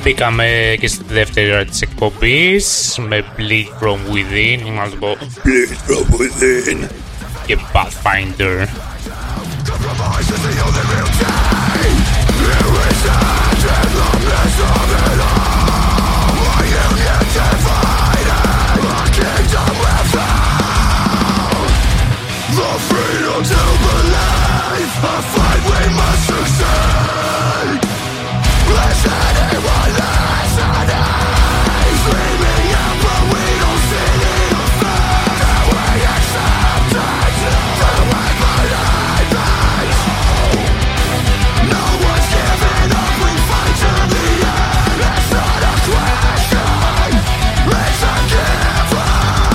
Μπήκαμε και στη δεύτερη ώρα της εκπομπής με Bleed From Within, να το πω Bleed From Within και Pathfinder. The freedom to believe, a fight we must succeed. Let's anyone listen, screaming out but we don't see the effect. That we accept it, that we believe it. No one's giving up, we fight to the end. It's not a question, it's a given.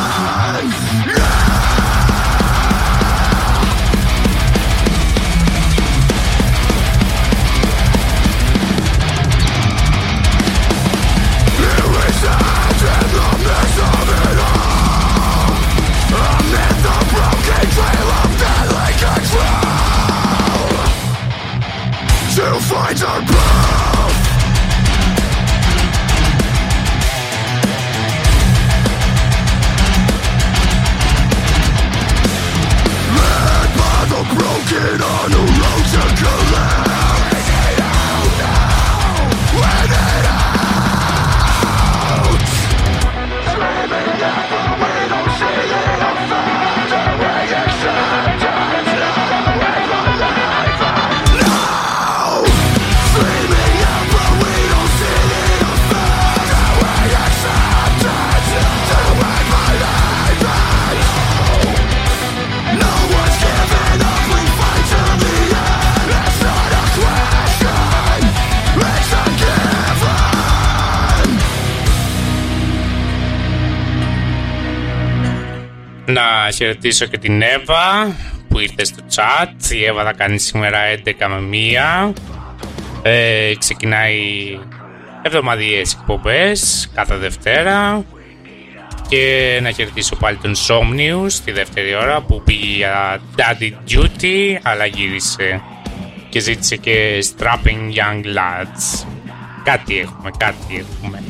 To find our path. Led by the broken on the road to collapse. We need out now. We need out. Screaming out but we don't see the effect. And we accept it. That we believe it. Screaming out but we don't see the effect. That we accept it. That we believe it. No one's giving up, we fight to the end. It's not a question, it's a given. Να χαιρετήσω και την Εύα που ήρθε στο chat. Η Εύα θα κάνει σήμερα 11 με 1. Ξεκινάει εβδομαδιαίες εκπομπές κάθε Δευτέρα. Και να χαιρετήσω πάλι τον Somnius στη δεύτερη ώρα που πήγε για Daddy Duty αλλά γύρισε και ζήτησε και Strapping Young Lads. Κάτι έχουμε, κάτι έχουμε.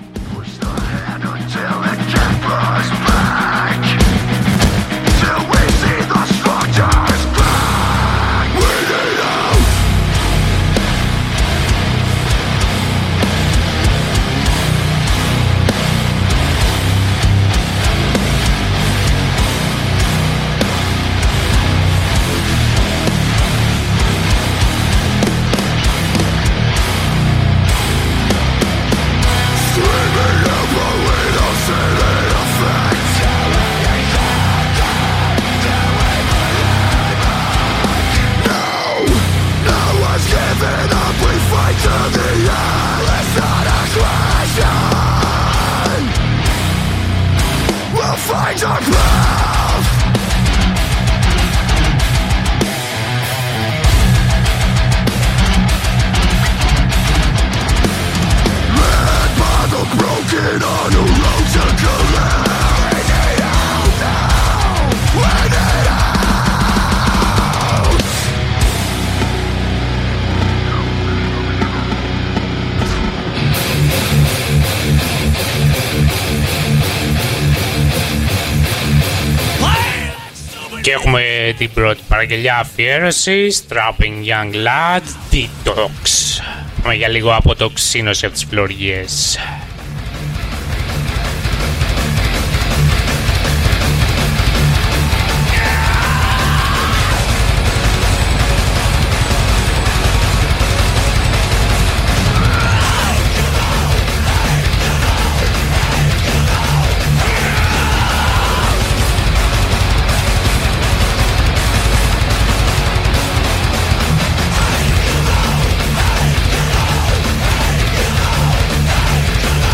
Find our path. Led by the broken on the road to collapse. We need out now. We need out. Και έχουμε την πρώτη παραγγελιά αφιέρωση, Strapping Young Lad, Detox. Πάμε για λίγο αποτοξίνωση από τις φλωριές. We'll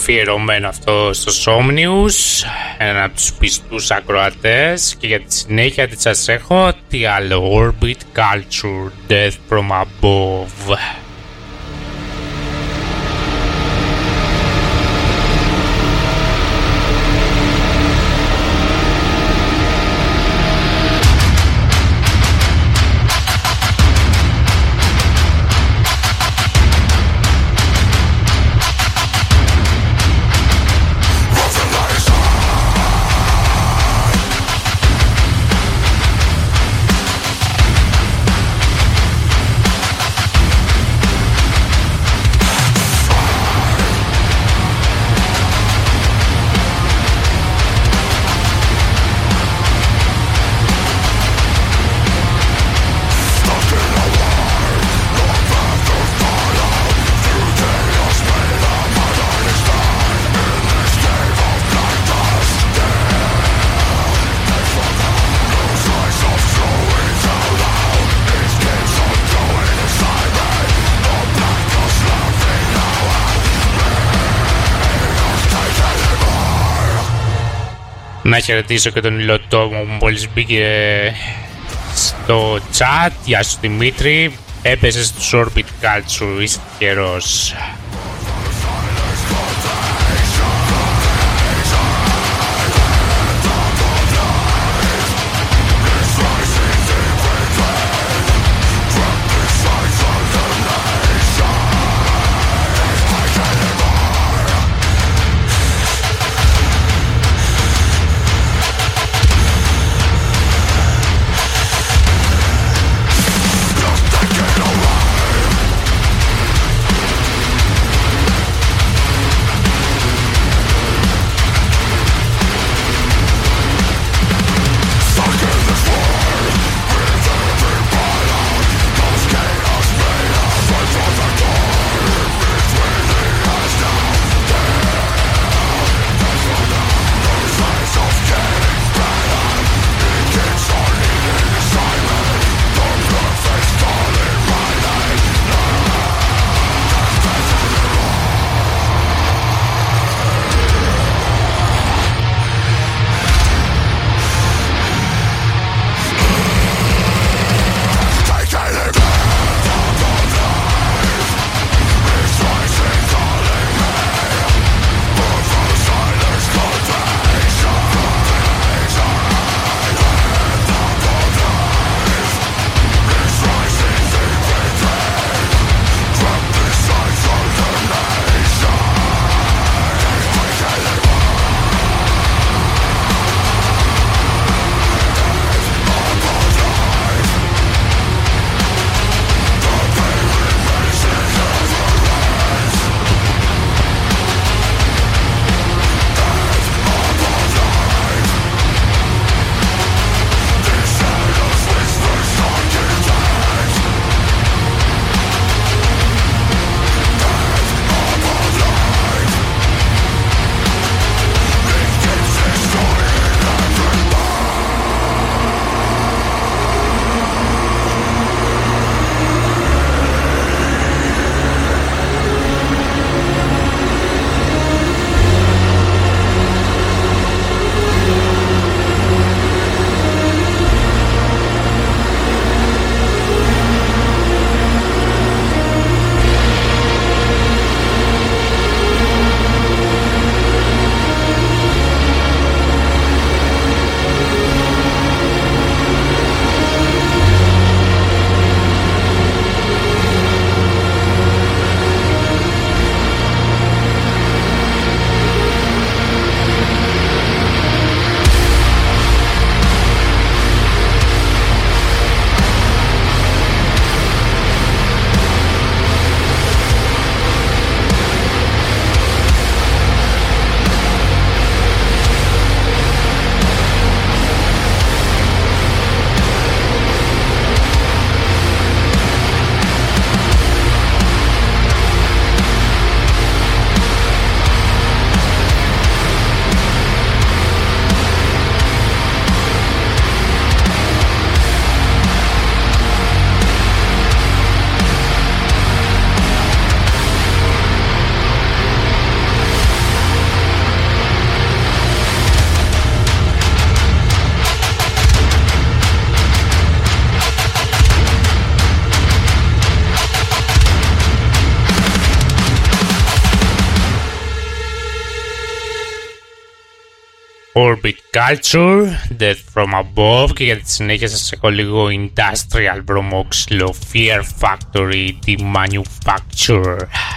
αφιερωμένο αυτό στο Somnius, ένα από τους πιστούς ακροατές, και για τη συνέχεια τι σας έχω, τι άλλο, Orbit Culture, Death From Above. Να χαιρετήσω και τον υλοτόμο μου μόλις μπήκε στο chat. Γεια σου Δημήτρη, έπεσε στους Orbit Culture, είσαι τυχερός. Orbit Culture, Death from Above, και για τη συνέχεια σας έχω λίγο Industrial βρωμόξυλο, Fear Factory, The Manufacturer.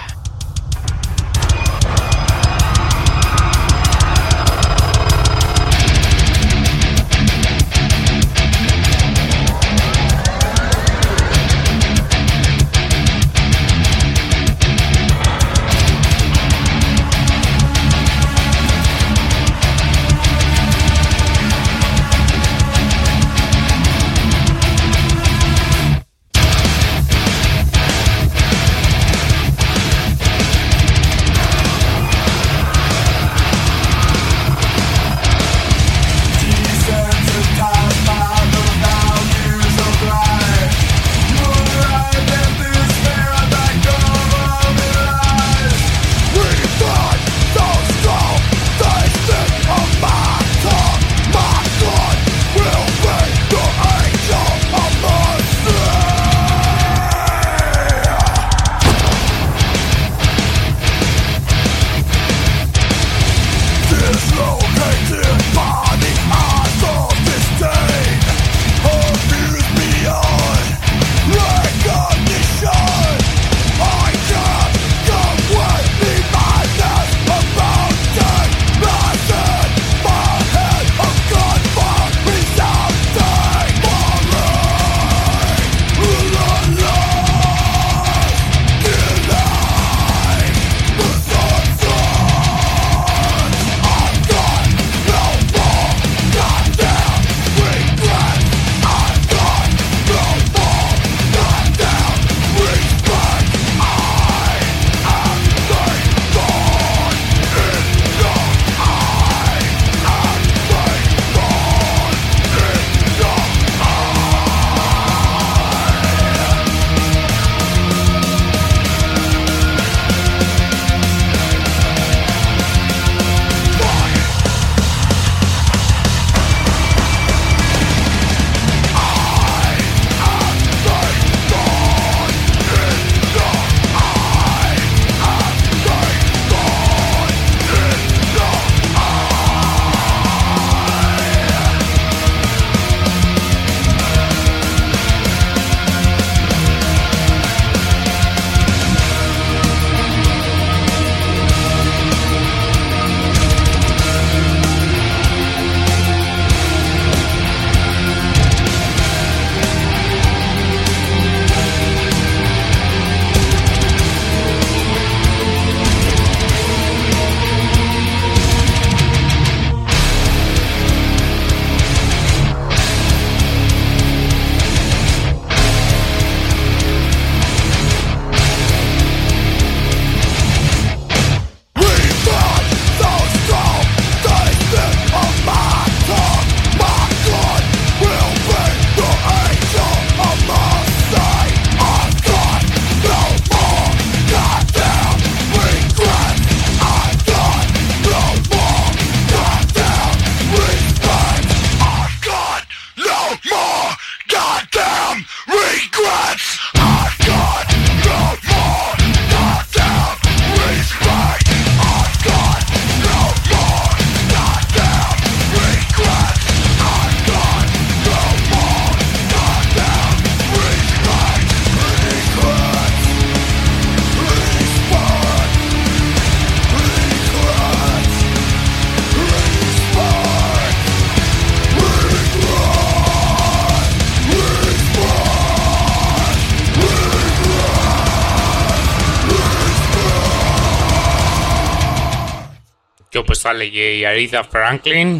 Και όπως θα έλεγε η Aretha Franklin,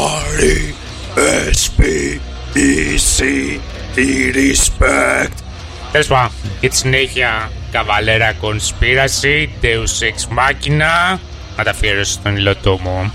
R-E-S-P-E-C-T respect. Τέλος πάντων, για τη συνέχεια Cavalera Conspiracy, Deus Ex Machina, να τα αφιέρωσω στον υλωτό μου.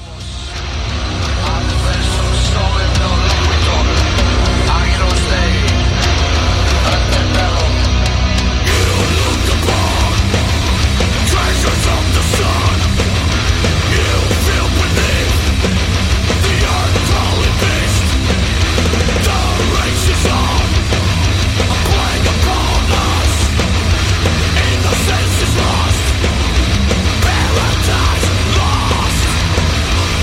Paradise lost.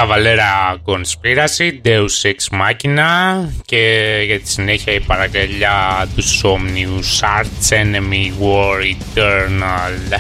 Cavalera Conspiracy, Deus Ex Machina και για τη συνέχεια η παραγγελιά του Somnius Arch Enemy War Eternal.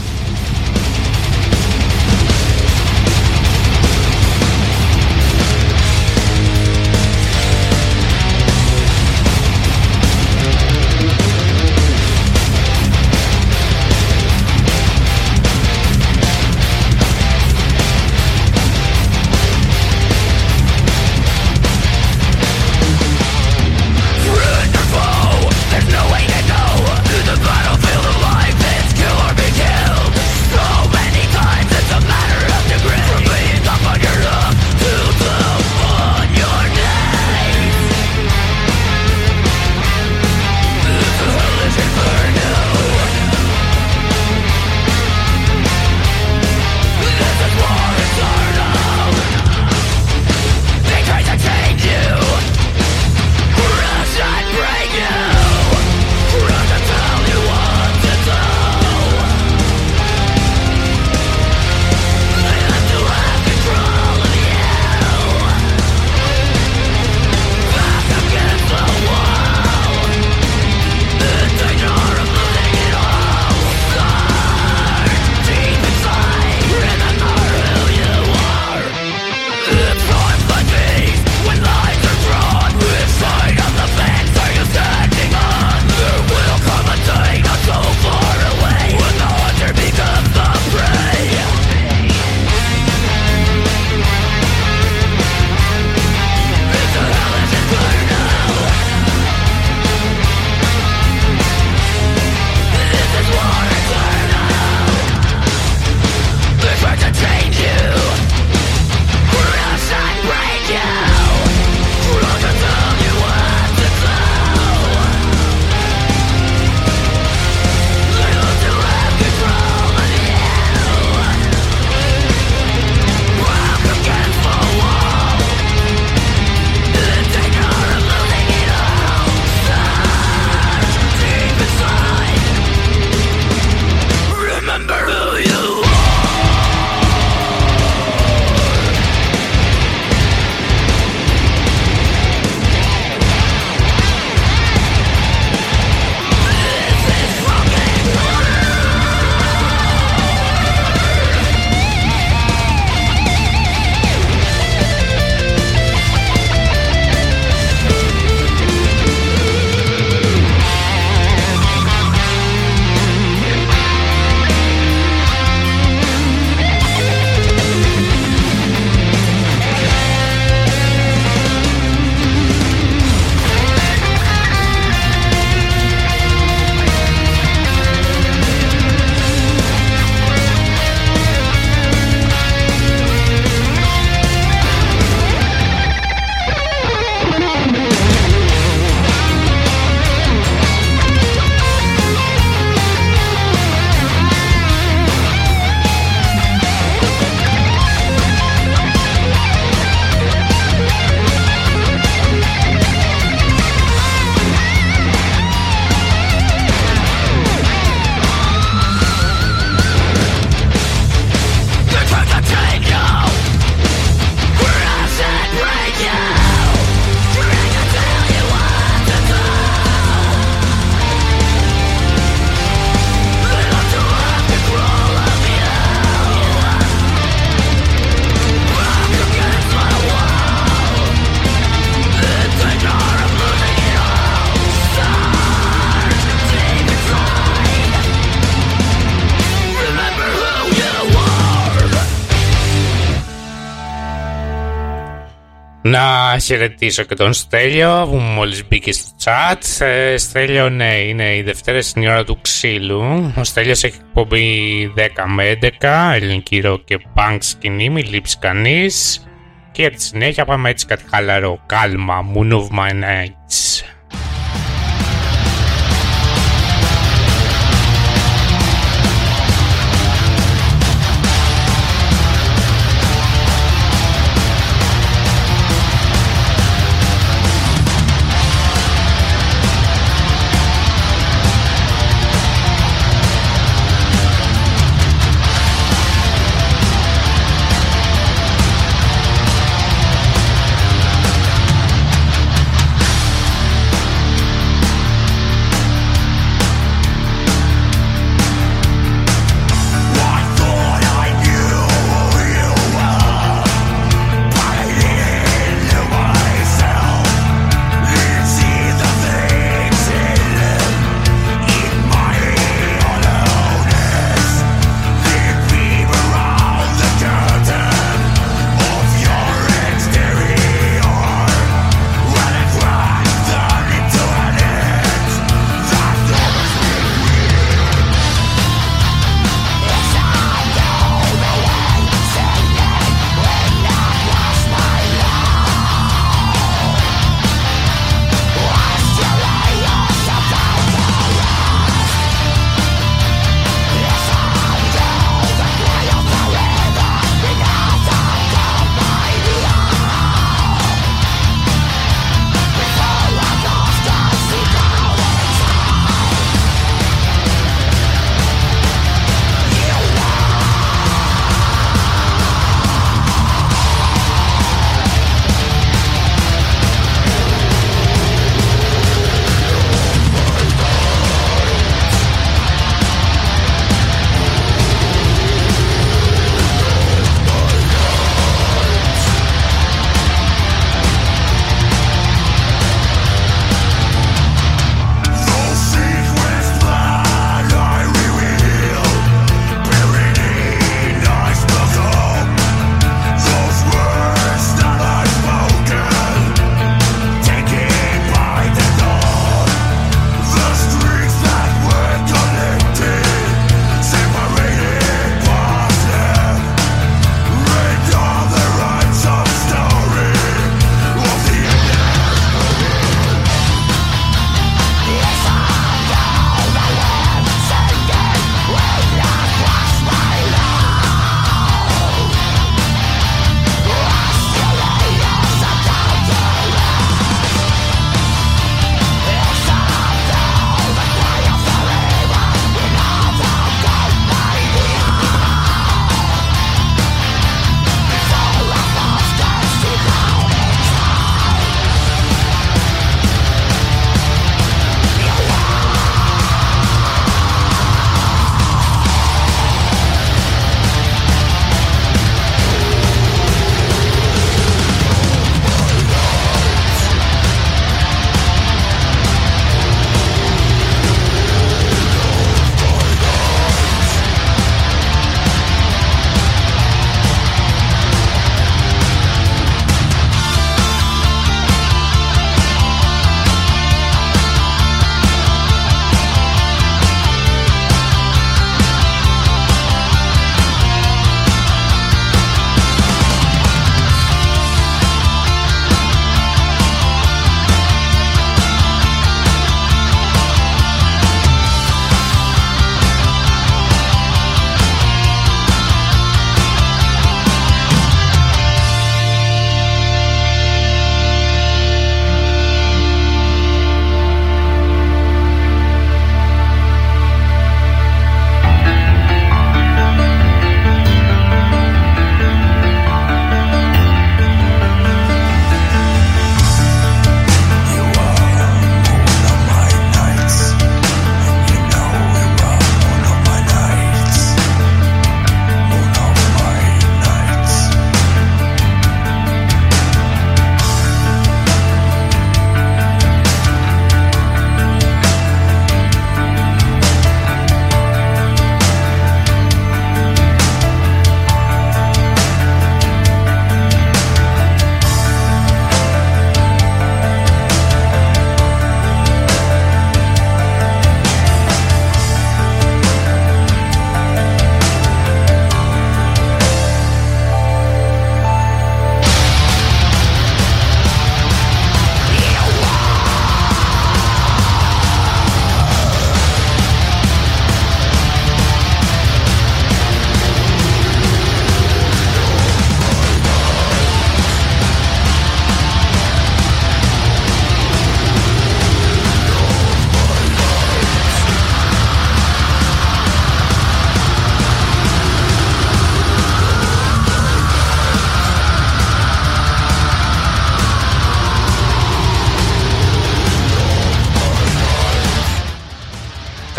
Να χαιρετήσω και τον Στέλιο που μόλις μπήκε στο chat. Στέλιο, ναι, είναι η Δευτέρα στην ώρα του ξύλου. Ο Στέλιος έχει εκπομπή 10 με 11, ελληνική rock και punk σκηνή, μη λείψει κανείς. Και για τη συνέχεια πάμε έτσι κάτι χαλαρό. Κάλμα, Moon of My Nights.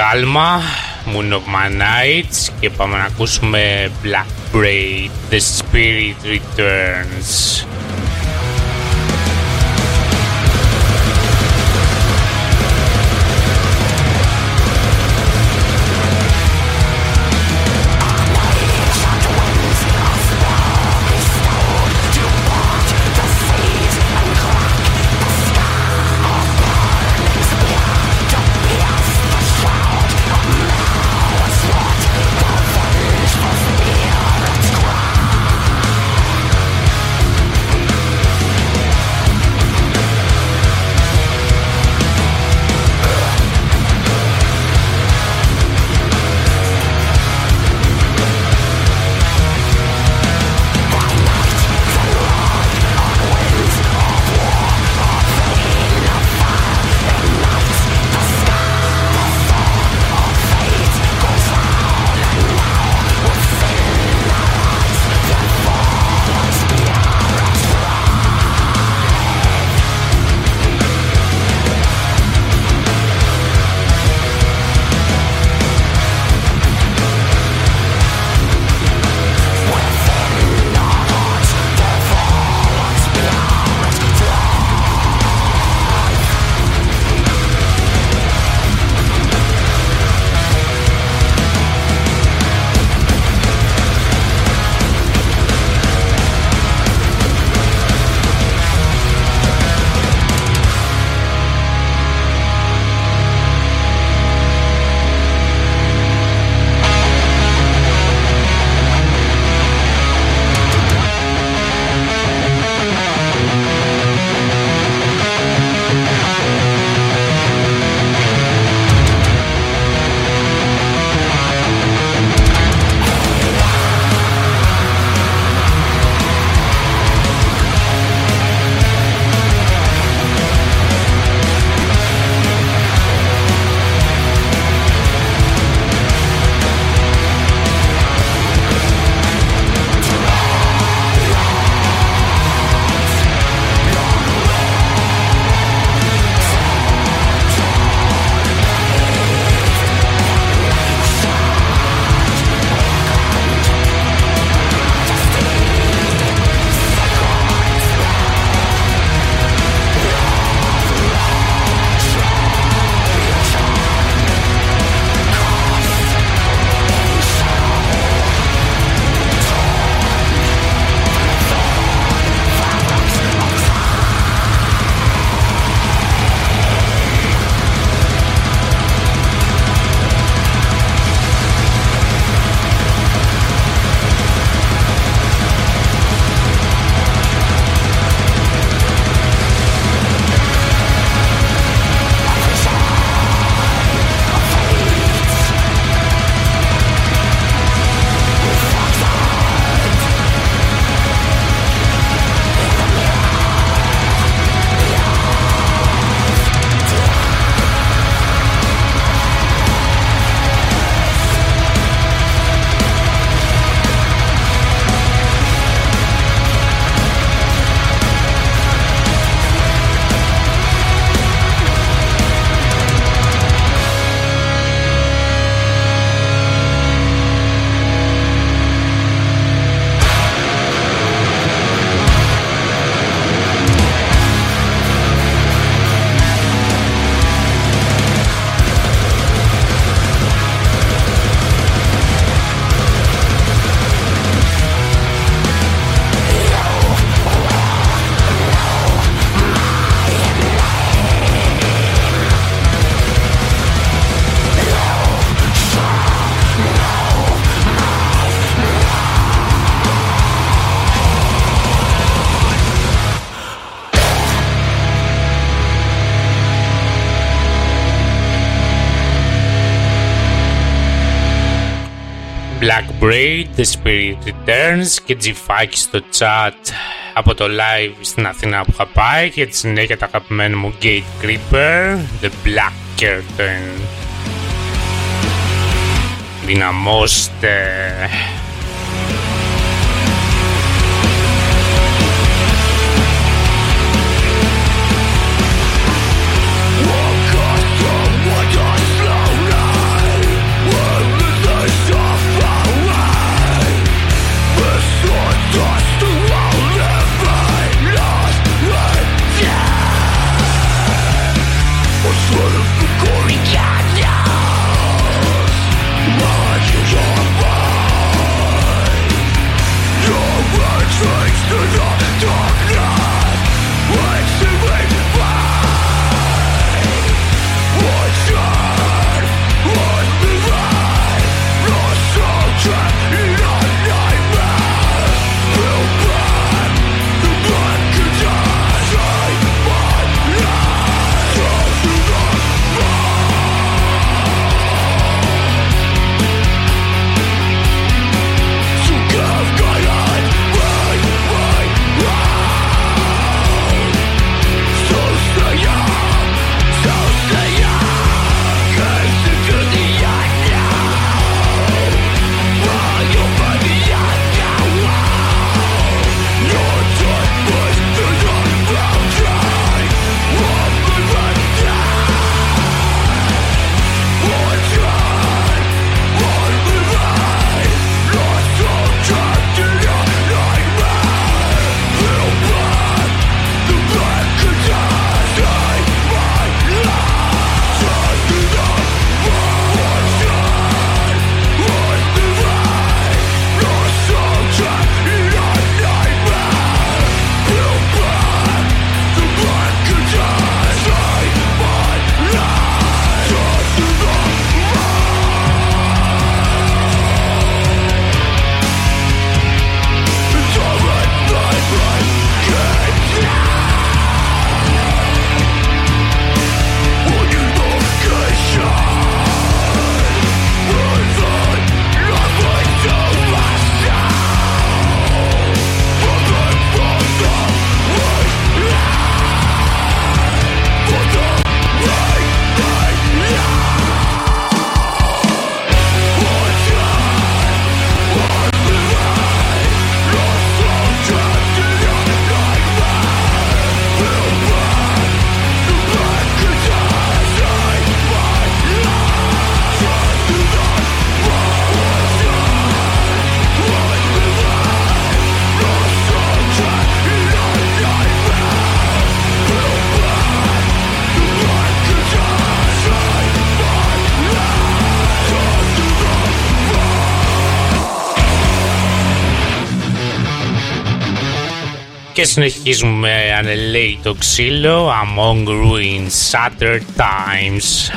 Alma, Moon of My Nights και πάμε να ακούσουμε Black Braid, The Spirit Returns. Black Braid, The Spirit Returns και G5 στο chat από το live στην Αθήνα που είχα πάει και τη συνέχεια τα αγαπημένα μου Gate Creeper, The Black Curtain. Δυναμώστε! What cost from what I slow down? Και συνεχίζουμε με ανελαίητο ξύλο, Among Ruins, Shattered Times.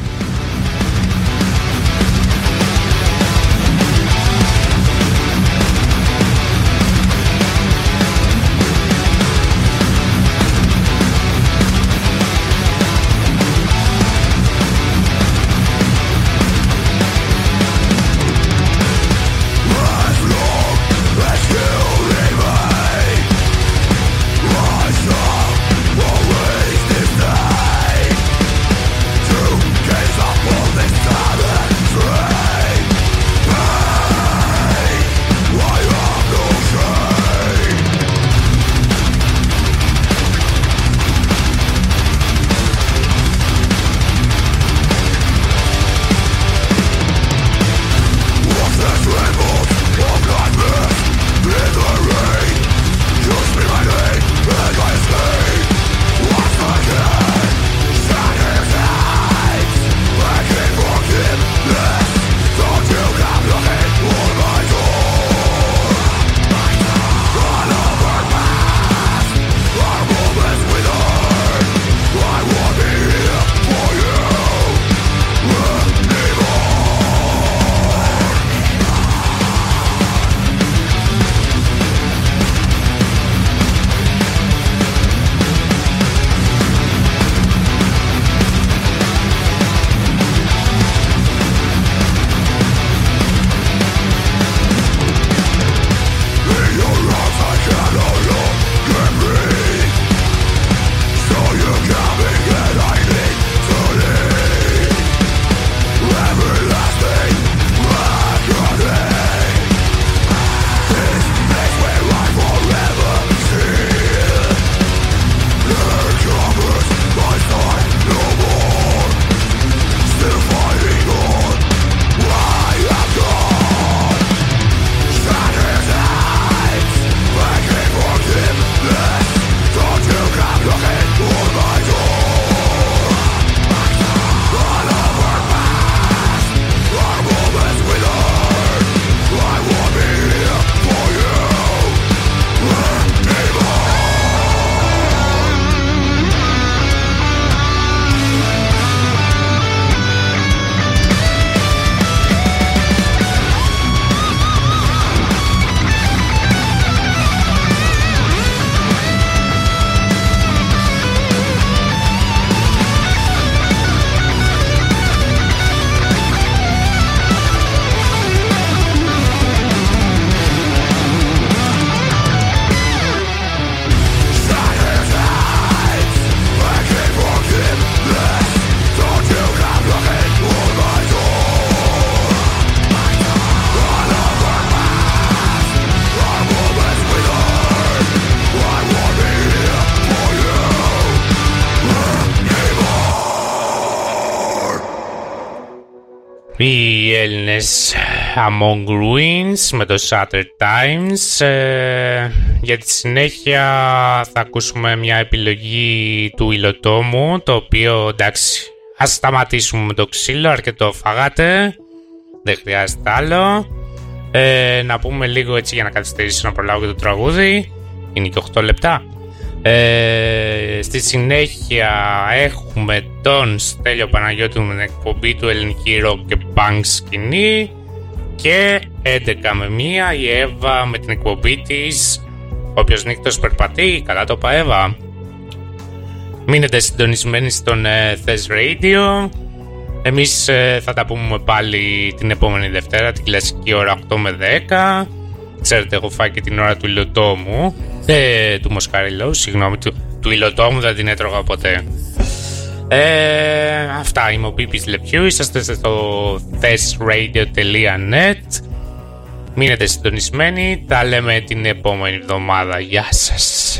Οι Έλληνες Among Ruins με το Shattered Times. Για τη συνέχεια θα ακούσουμε μια επιλογή του Υλοτόμου, το οποίο εντάξει, ας σταματήσουμε με το ξύλο, αρκετό φάγατε, δεν χρειάζεται άλλο. Να πούμε λίγο έτσι για να καθυστερήσω να προλάβω και το τραγούδι, είναι και 8 λεπτά. Στη συνέχεια έχουμε τον Στέλιο Παναγιώτη με την εκπομπή του ελληνική rock και punk σκηνή, και 11 με 1 η Εύα με την εκπομπή της Όποιος νύχτος περπατεί. Καλά το είπα, Εύα? Μείνετε συντονισμένοι στον Thess Radio. Εμείς θα τα πούμε πάλι την επόμενη Δευτέρα, την κλασική ώρα 8 με 10. Ξέρετε, έχω φάει και την ώρα του Υλοτόμου, του Μοσκαριλού, συγγνώμη, του Υλοτόμου δεν την έτρωγα ποτέ. Αυτά, είμαι ο Πίπης Λεπιού, είσαστε στο thessradio.net. Μείνετε συντονισμένοι, τα λέμε την επόμενη εβδομάδα. Γεια σας.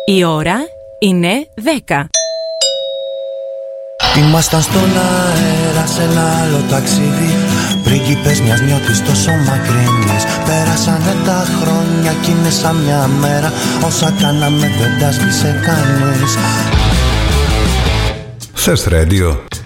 Η ώρα είναι 10. Ήμασταν στον αέρα σε ένα άλλο ταξίδι, πρίγκιπες μιας νιώτης τόσο μακρινής. Πέρασανε τα χρόνια κι είναι σαν μια μέρα, όσα κάναμε δεν τα σβήσε κανείς. Θες Radio.